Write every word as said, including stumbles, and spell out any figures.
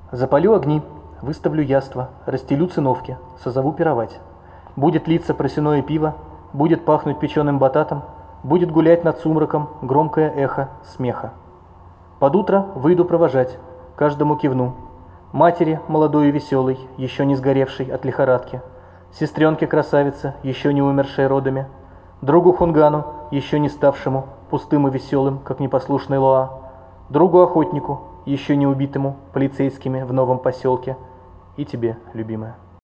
Запалю огни, выставлю яства, расстелю циновки, созову пировать. Будет литься просяное пиво, будет пахнуть печеным бататом, будет гулять над сумраком громкое эхо смеха. Под утро выйду провожать, каждому кивну. Матери, молодой и веселой, еще не сгоревшей от лихорадки. Сестренке красавице, еще не умершей родами. Другу Хунгану, еще не ставшему пустым и веселым, как непослушный Лоа. Другу охотнику, еще не убитому полицейскими в новом поселке. И тебе, любимая.